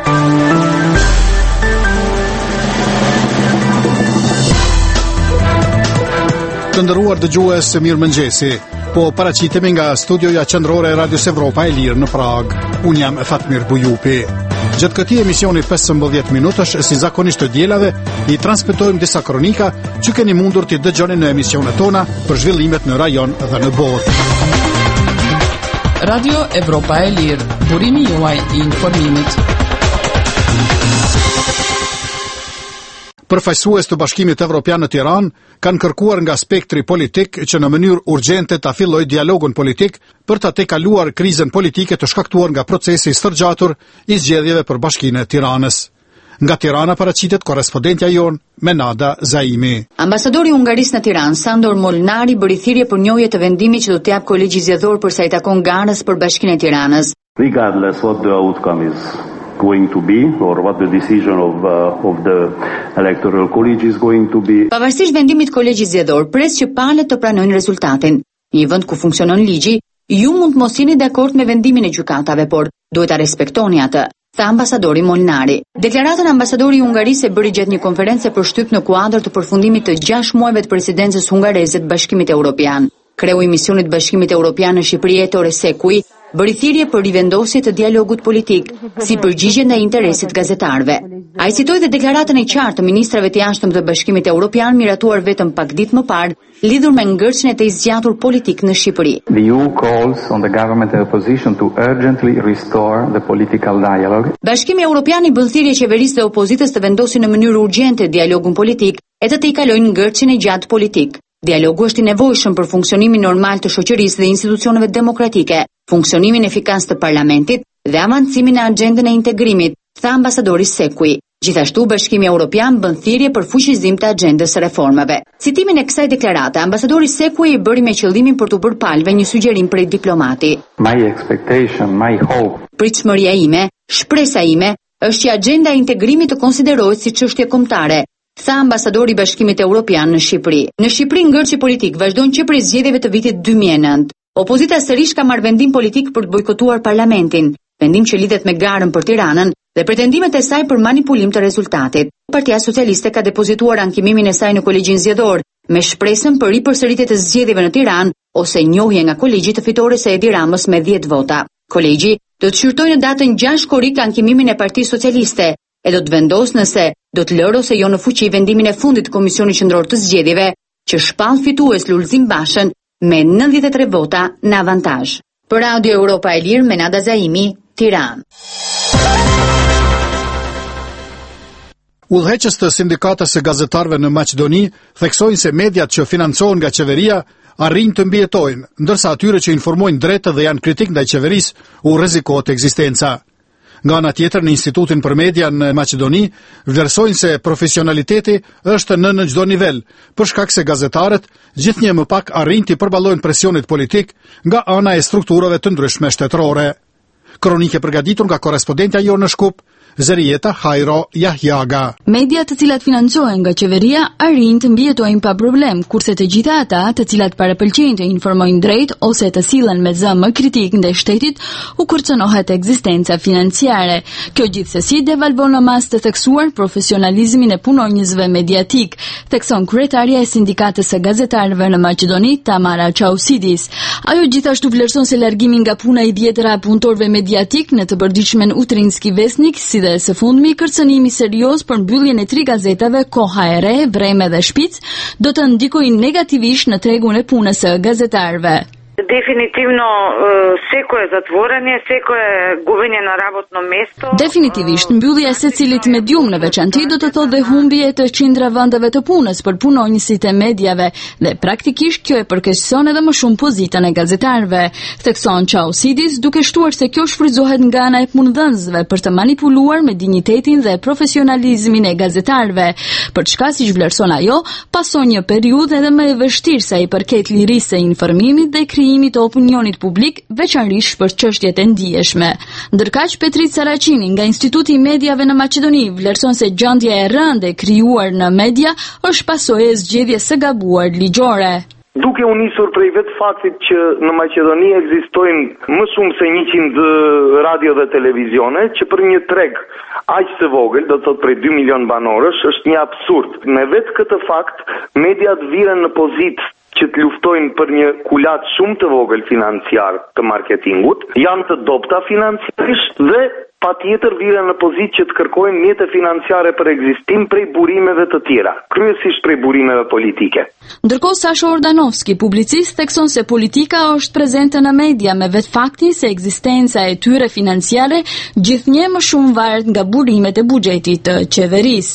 Të nderuar dëgjues, mirëmëngjesi. Po paraqitemi nga studioja qendrore e Radios Evropa e Lirë në Prag. Unë jam Fatmir Bujupi. Gjatë këtij emisioni 15 minutash, si zakonisht të dielave, I transmetojmë disa kronika që keni mundur t'i dëgjoni në emisionet tona për zhvillimet në rajon dhe në botë. Radio Evropa e Lirë, burimi juaj I informimit. Përfaqësues të Bashkimit Evropian në Tiranë kanë kërkuar nga spektri politik që në mënyrë urgjente ta fillojë dialogun politik për ta tejkaluar krizën politike të shkaktuar nga procesi I stërgjatur I zgjedhjeve për Bashkinë e Tiranës. Nga Tirana paraqitet korrespondentja jon Menada Zaimi. Ambasadori I Hungarisë në Tiranë, Sandor Molnari, bëri thirrje për njohje të vendimit që do të jap kolegji zgjedhor për sa I takon garës për Bashkinë e Tiranës. Regardless what the outcome is going to be or what the decision of the electoral college is going to be. Pavarësisht vendimit kolegjit zgjedhor, pres që palët të pranojnë rezultatin. Në një vend ku funksionon ligji, ju mund të mos jeni dakord me vendimin e gjykatave, por duhet ta respektoni atë, tha ambasadori Molnari. Deklaratën ambasadori I Hungarisë e bëri gjatë një konferencë përshtyp në kuadër të përfundimit të 6 muajve të presidencës hungareze të Bashkimit Evropian. Kreu I misionit Bashkimit Evropian në Shqipëri Ettore Sekui bëri thirrje për rivendosje të dialogut politik, si përgjigje ndaj interesit gazetarëve. Ai citoi dhe deklaratën e qartë të ministrave të jashtëm të Bashkimit Evropian miratuar vetëm pak ditë më parë, lidhur me ngërçjen e të zgjatur politik në Shqipëri. The EU calls on the government and opposition to urgently restore the political dialogue. Bashkimi Evropian I bën thirrje qeverisë dhe opozitës të vendosin në mënyrë urgjente dialogun politik e të tejkalojnë ngërçjen e gjatë politik. Dialogu është I nevojshëm për funksionimin normal të shoqërisë dhe institucioneve demokratike, funksionimin efikas të parlamentit dhe avancimin në agjendën e integrimit, tha ambasadori Sekui. Gjithashtu, Bashkimi Evropian bën thirrje për fuqizim të agjendës së reformave. Citimin e kësaj deklarate, ambasadori Sekui I bëri me qëllimin për të bërë palëve një sugjerim prej diplomati. My expectation, my hope. Pritshmëria ime, shpresa ime, është që agjenda e integrimit të konsiderohet si çështje kombëtare, tha ambasadori I Bashkimit Evropian në Shqipëri. Në Shqipëri ngërçi politik vazhdon që prej zgjedhjeve të vitit 2009. Opozita sërish ka marrë vendim politik për të bojkotuar parlamentin, vendim që lidhet me garën për Tiranën dhe pretendimet e saj për manipulim të rezultatit. Partia Socialiste ka depozituar ankimimin e saj në kolegjin zgjedhor, me shpresën për ripërsëritje të zgjedhjeve në Tiranë ose njohje nga kolegji të fitores së Edi Ramës me 10 vota. Kolegji do të shqyrtojë në datën 6 korrik ankimimin e Partisë Socialiste e do të vendos nëse do të lërë ose jo në fuqi vendimin e fundit të Komisionit Qendror të Zgjedhjeve, që shpall fitues Lulzim Bashën me 93 vota në avantazh. Për Radio Evropa e Lirë, Menada Zaimi, Tiranë. Udhëheqës të sindikatës së gazetarëve në Maqedoni theksojnë se mediat që financohen nga qeveria arrin të mbijetojnë, ndërsa atyre që informojnë drejtë dhe janë kritik ndaj qeverisë u rrezikohet ekzistenca. Nga ana tjetër, në Institutin për Media në Maqedoni vlerësojnë se profesionaliteti është në çdo nivel, për shkak se gazetarët gjithnjë më pak arrin të përballojnë presionit politik nga ana e strukturave të ndryshme shtetërore. Kronike përgatitur nga korrespondentja jonë në Shkup, Zerieta Hajro Jahjaga. Media të cilat financohen nga qeveria arrin të mbijetojnë pa problem, kurse të gjitha ata të cilat parapëlqejnë të informojnë drejt ose të sillen me zëm më kritik ndaj shtetit u kërcënohet ekzistenca financiare. Kjo gjithsesi devalvon në mas të theksuar profesionalizmin e punonjësve mediatik, thekson kryetaria e sindikatës së gazetarëve në Maqedoni, Tamara Çausidis. Ajo gjithashtu vlerëson se largimi nga puna I dhjetëra punëtorëve mediatik në të përditshmen Utrinski Vesnik, si dhe së fundmi kërcënimi serioz për mbylljen e 3 gazetave Koha e Re, Vreme dhe Shpic, do të ndikojnë negativisht në tregun e punës së gazetarëve. Definitivno seko je zatvoranje, seko je gubljenje na работно mesto. Definitivisht mbyllja e secilit medium në veçanti do të thotë dhe humbje të qindra vendeve të punës për punonjësit e mediave dhe praktikisht kjo e përkeqëson edhe më shumë pozitën e gazetarëve. Thekson Çausidis, duke shtuar se kjo shfrytëzohet nga ana e punëdhënësve për të manipuluar me dinjitetin dhe profesionalizmin e gazetarëve. Për çka siç vlerëson ajo, pason një periudhë edhe më e vështirë sa I përket lirisë së informimit dhe krijimit të opinionit publik, veçanërisht për çështjet e ndijeshme. Ndërkaq Petrit Saraqini nga Instituti I Mediave në Maqedoni vlerëson se gjendja e rëndë e krijuar në media është pasojë e zgjedhjes së gabuar ligjore. duke u nisur prej vetë faktit që në Maqedoni ekzistojnë më shumë se 100 radio dhe televizione, që për një treg aq të vogël, do të thotë prej 2 milion banorësh, është një absurd. Me vetë këtë fakt, mediat viren në pozitë që të luftojnë për një kulat shumë të vogël financiar të marketingut, janë të dobta financiarisht dhe patjetër viren në pozitë që të kërkojnë mjete financiare për ekzistim prej burimeve të tjera, kryesisht prej burimeve politike. Ndërkohë Sasho Ordanovski, publicist, thekson se politika është prezente në media me vetë faktin se ekzistenca e tyre financiare gjithnjë më shumë varet nga burimet e buxhetit të qeverisë.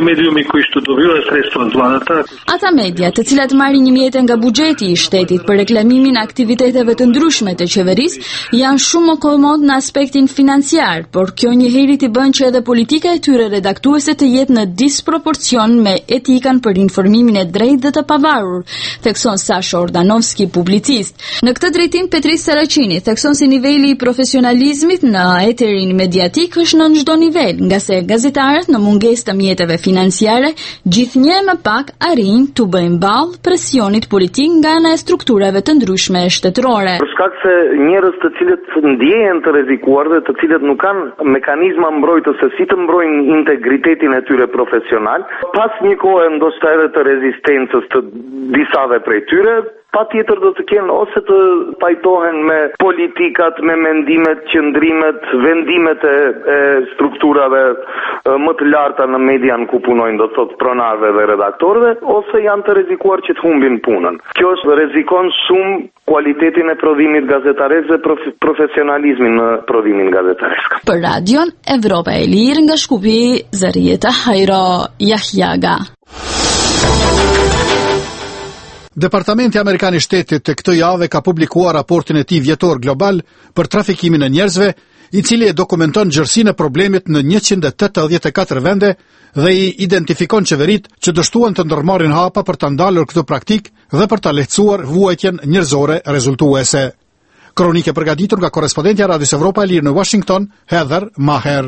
Ata media, të cilat marrin një mjete nga buxheti i shtetit për reklamimin e aktiviteteve të ndryshme të qeverisë, janë shumë më komod në aspektin financiar, por kjo njëherë t'i bën që edhe politika e tyre redaktuese të jetë në disproporcion me etikan për informimin e drejtë dhe të pavarur, thekson Sasho Ordanovski, publicist. Në këtë drejtim Petris Saraqini thekson se niveli i profesionalizmit në eterin mediatik është në çdo nivel, nga se gazetarët në mungesë të mjeteve financiare gjithnjë më pak arrin t'u bëjnë ballë presionit politik nga ana e strukturave të ndryshme shtetërore. Për shkak se njerëz të cilët ndjehen të rrezikuar dhe të cilët nuk kanë mekanizma mbrojtëse si të mbrojnë integritetin e tyre profesional, pas një kohe ndoshta edhe të rezistencës të disave prej tyre, patjetër do të kenë ose të pajtohen me politikat, me mendimet, qëndrimet, vendimet e strukturave më të larta në median ku punojnë, do të thotë pronarëve dhe redaktorëve, ose janë të rrezikuar që të humbin punën. Kjo rrezikon shumë kualitetin e prodhimit gazetaresk dhe profesionalizmin në prodhimin gazetaresk. Për Radion Evropa e Lirë nga Shkupi, Zarieta Hajro Jahjaga. Departamenti Amerikan i Shtetit të këtë javë ka publikuar raportin e tij vjetor global për trafikimin e njerëzve, i cili e dokumenton gjërsinë e problemit në 184 vende dhe i identifikon qeverit që dështuan të ndërmarrin hapa për ta ndalur këtë praktik dhe për ta lehtësuar vuajtjen njerëzore rezultuese. Kronike përgatitur nga korrespondentja Radios Evropa e Lirë në Washington, Heather Maher.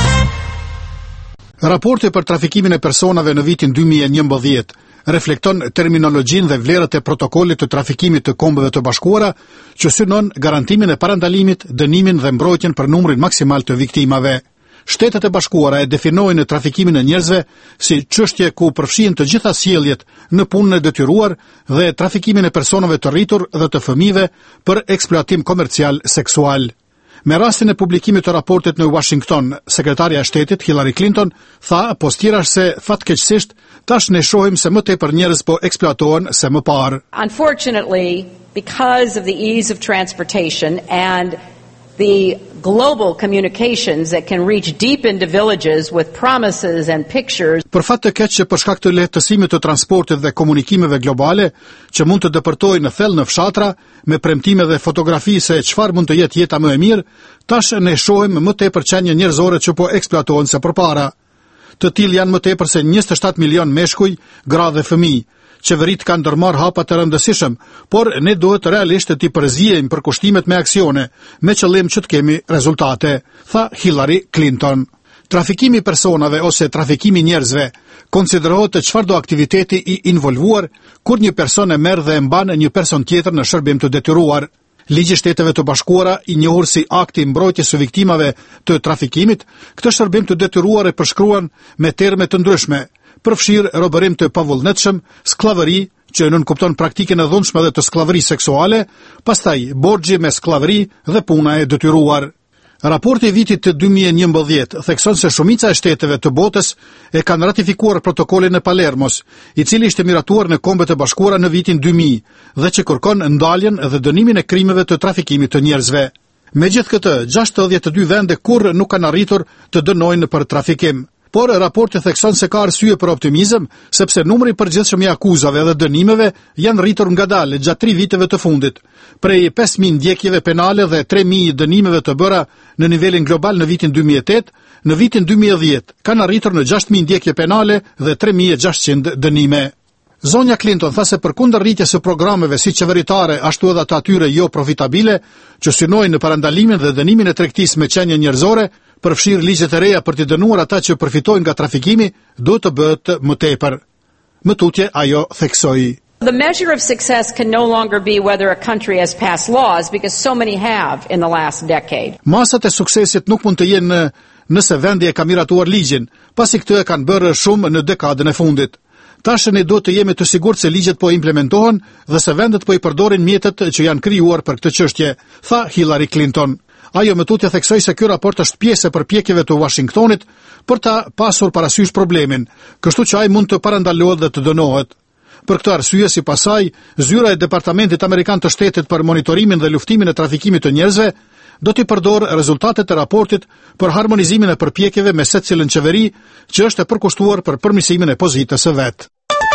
Raporti për trafikimin e personave në vitin 2011 reflekton terminologjinë dhe vlerat e protokollit të trafikimit të Kombeve të Bashkuara, që synon garantimin e parandalimit, dënimin dhe mbrojtjen për numrin maksimal të viktimave. Shtetet e Bashkuara e definojnë trafikimin e njerëzve si çështje ku përfshihen të gjitha sjelljet në punën e detyruar dhe trafikimin e personave të rritur dhe të fëmijëve për eksploatim komercial seksual. Me rastin e publikimit të raportit në Washington, sekretarja e shtetit Hillary Clinton tha postirash se fatkeqësisht tash ne shohim se më tepër njerëz po eksploatohen se më parë. Unfortunately, because of the ease of transportation and the global communications that can reach deep into villages with promises and pictures. Për fat të keq që për shkak të lehtësimit të transportit dhe komunikimeve globale, që mund të depërtojë në thellë në fshatra, me premtime dhe fotografi se çfarë mund të jetë jeta më e mirë, tash ne shohim më tepër qenie njerëzore që po eksploatohen se përpara. Të tillë janë më tepër se 27 milion meshkuj, gra dhe fëmijë. Qeverit kanë ndërmarrë hapa të rëndësishëm, por ne duhet realisht të t'i përzijejmë për kushtimet me aksione, me qëllim që të kemi rezultate, tha Hillary Clinton. Trafikimi personave ose trafikimi njerëzve konsiderohet të çfarëdo aktiviteti i involvuar kur një person e merr dhe e mban një person tjetër në shërbim të detyruar. Ligji i Shteteve të Bashkuara, i njohur si Akti i mbrojtjes së viktimave të trafikimit, këtë shërbim të detyruar e përshkruan me terme të ndryshme, përfshirë robërim të pavullnetshëm, skllavëri, që nënkupton praktikën e dhunshme dhe të skllavërisë seksuale, pastaj borxhi me skllavëri dhe puna e detyruar. Raporti i vitit të 2011 thekson se shumica e shteteve të botës e kanë ratifikuar protokollin e Palermos, i cili ishte miratuar në Kombet e Bashkuara në vitin 2000 dhe që kërkon ndaljen dhe dënimin e krimeve të trafikimit të njerëzve. Megjithatë, 62 vende kurrë nuk kanë arritur të dënojnë për trafikim. Por raporti thekson se ka arsye për optimizëm, sepse numri i përgjithshëm i akuzave dhe dënimeve janë rritur ngadalë gjatë 3 viteve të fundit, prej 5.000 ndjekjeve penale dhe 3.000 dënimeve të bëra në nivelin global në vitin 2008, në vitin 2010 kanë arritur në 6.000 ndjekje penale dhe 3.600 dënime. Zonja Clinton tha se përkundër rritjes së programeve si qeveritare ashtu edhe të atyre jo profitabile, që synojnë në parandalimin dhe dënimin e tregtisë me qenie njerëzore, përfshirë ligjet e reja për të dënuar ata që përfitojnë nga trafikimi, do të bëhet më tepër. Më tutje ajo theksoi. The measure of success can no longer be whether a country has passed laws, because so many have in the last decade. Masat e suksesit nuk mund të jenë nëse vendi e ka miratuar ligjin, pasi këtë e kanë bërë shumë në dekadën e fundit. Tash ne duhet të jemi të sigurt se ligjet po implementohen dhe se vendet po i përdorin mjetet që janë krijuar për këtë çështje, tha Hillary Clinton. Ajo më tutje theksoi se ky raport është pjesë e përpjekjeve të Washingtonit për ta pasur parasysh problemin, kështu që ai mund të parandalohet dhe të dënohet. Për këtë arsye, sipas saj, zyra e Departamentit Amerikan të Shtetit për monitorimin dhe luftimin e trafikimit të njerëzve do t'i përdorë rezultatet e raportit për harmonizimin e përpjekjeve me secilën qeveri që është e përkushtuar për përmirësimin e pozitës së vet.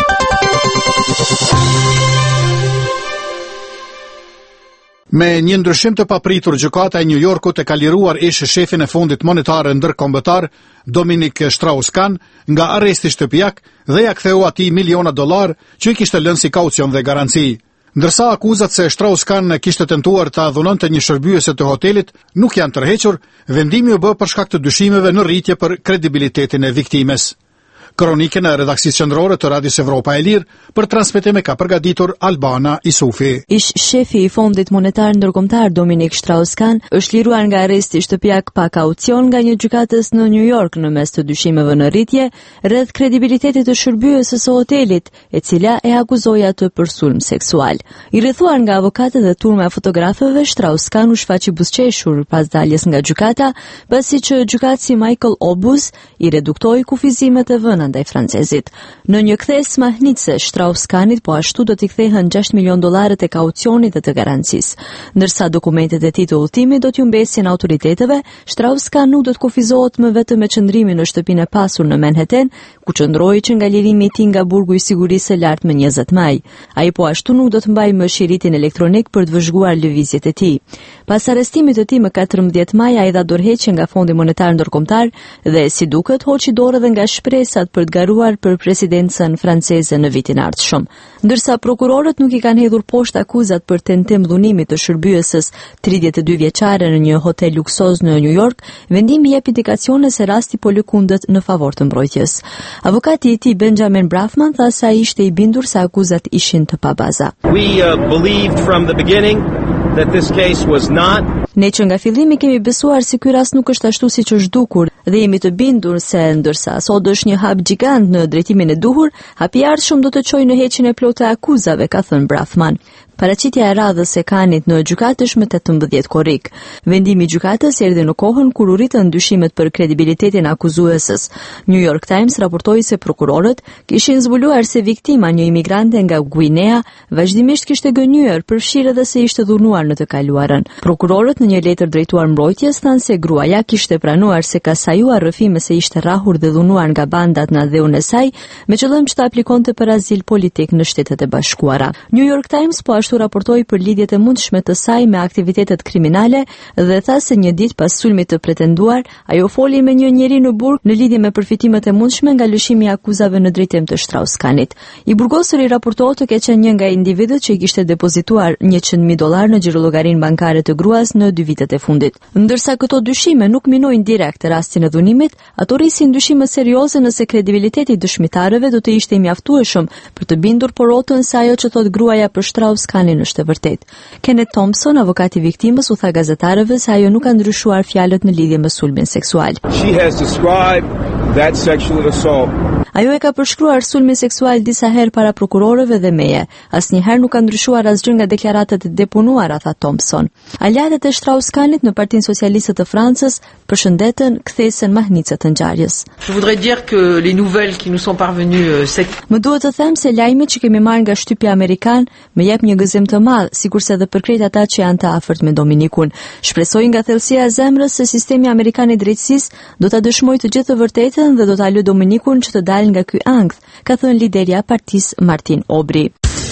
Me një ndryshim të papritur, gjykata e New Yorkut e ka liruar ish shefin e Fondit Monetar Ndërkombëtar, Dominic Strauss-Kahn, nga arresti shtëpiak dhe ja ktheu atij miliona dollar që i kishte lënë si kaucion dhe garanci. Ndërsa akuzat se Strauss-Kahn kishte tentuar të adhunonte një shërbyese të hotelit nuk janë tërhequr, vendimi u bë për shkak të dyshimeve në rritje për kredibilitetin e viktimes. Kronikën e redaksisë qendrore të Radios Evropa e Lirë për transmetim e ka përgatitur Albana Isufi. Ish shefi i Fondit Monetar Ndërkombëtar Dominic Strauss-Kahn është liruar nga arresti shtëpiak pa kaucion nga një gjykatës në New York në mes të dyshimeve në rritje rreth kredibilitetit të shërbyesës së hotelit, e cila e akuzoi atë për sulm seksual. I rrethuar nga avokatët dhe turma e fotografëve, Strauss-Kahn u shfaqi buzëqeshur pas daljes nga gjykata, pasi që gjykatësi Michael Obuz i reduktoi kufizimet e vënë ndaj francezit. Në një kthes mahnitse, Strauss-Kahnit po ashtu do t'i kthehen 6 milion dollarët e kaucionit dhe të garancisë. Ndërsa dokumentet e tij të udhëtimit do t'ju mbesin autoriteteve, Strauss-Kahn nuk do të kufizohet më vetëm me qëndrimin në shtëpinë e pasur në Manhattan, ku qëndroi që nga lirimi i tij nga burgu i sigurisë së lartë më 20 maj. Ai po ashtu nuk do të mbajë më shiritin elektronik për të vëzhguar lëvizjet e tij. Pas arrestimit të tij më 14 maj, ai dha dorëheqje nga Fondi Monetar Ndërkombëtar dhe si duket hoqi dorë edhe nga shpresat për të garuar për presidencën franceze në vitin ardhshëm. Ndërsa prokurorët nuk i kanë hedhur poshtë akuzat për tentim dhunimi të shërbyesës 32 vjeçare në një hotel luksoz në New York, vendimi jep indikacione se rasti po lëkundet në favor të mbrojtjes. Avokati i tij Benjamin Brafman tha se ai ishte i bindur se akuzat ishin të pabaza. We believed from the beginning that this case was not. Ne që nga fillimi kemi besuar se ky rast nuk është ashtu siç është dukur dhe jemi të bindur se ndërsa sot është një hap gjigant në drejtimin e duhur, hapi i ardhshëm do të çojë në heqjen e plotë të akuzave, ka thënë Brafman. Paraqitja e radhës së Kahnit në gjykatë është më 18 korrik. Vendimi i gjykatës erdhi në kohën kur u rritën dyshimet për kredibilitetin e akuzuesës. New York Times raportoi se prokurorët kishin zbuluar se viktima, një imigrante nga Guinea, vazhdimisht kishte gënyer, përfshirë edhe se ishte dhunuar në të kaluarën. Prokurorët në një letër drejtuar mbrojtjes thanë se gruaja kishte pranuar se ka sajuar rrëfime se ishte rrahur dhe dhunuar nga bandat në dheun e saj, me qëllim që ta aplikonte për azil politik në Shtetet e Bashkuara. New York Times po ashtu raportoi për lidhjet e mundshme të saj me aktivitetet kriminale dhe tha se një ditë pas sulmit të pretenduar, ajo foli me një njeri në burg në lidhje me përfitimet e mundshme nga lëshimi i akuzave në drejtim të Strauss-Kahnit. I burgosur i raportohet të ketë qenë një nga individët që i kishte depozituar $100,000 në xhirollogarinë bankare të gruas në 2 vitet e fundit. Ndërsa këto dyshime nuk minojnë direkt rastin e dhunimit, ato rrisin dyshime serioze nëse kredibiliteti i dëshmitarëve do të ishte i mjaftueshëm për të bindur porotën se ajo që thot gruaja për Strauss-Kahnin është e vërtetë. Kenneth Thompson, avokati i viktimës, u tha gazetarëve se ajo nuk ka ndryshuar fjalët në lidhje me sulmin seksual. She has described that sexual assault. Ajo e ka përshkruar sulmin seksual disa herë para prokurorëve dhe meje. Asnjëherë nuk ka ndryshuar asgjë nga deklaratat e depunuara, tha Thompson. Aleatët e Strauss-Kahnit në Partinë Socialiste të Francës përshëndetën kthesën mahnitse të ngjarjes. Je voudrais dire que les nouvelles qui nous sont parvenues Më duhet të them se lajmet që kemi marrë nga shtypja amerikan më jep një gëzim të madh, sikurse edhe për krejt ata që janë të afërt me Dominikun. Shpresoj nga thellësia e zemrës se sistemi amerikan i drejtësisë do ta dëshmojë të gjithë të vërtetën dhe do ta lë Dominikun që të dalë nga ky ankth, ka thënë liderja e partisë Martin Aubry.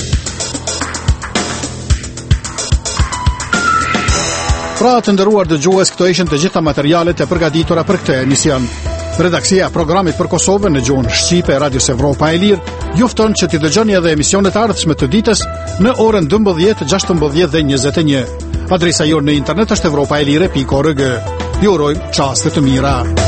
Pra të nderuar dëgjues, këto ishin të gjitha materialet e përgatitura për këtë emision. Redaksia e programit për Kosovën në gjuhën shqipe e Radios Evropa e Lirë ju fton që t'i dëgjoni edhe emisionet e ardhshme të ditës në orën 12, 16 dhe 21. Adresa jonë në internet është europaelire.org. Ju urojmë çaste të mira.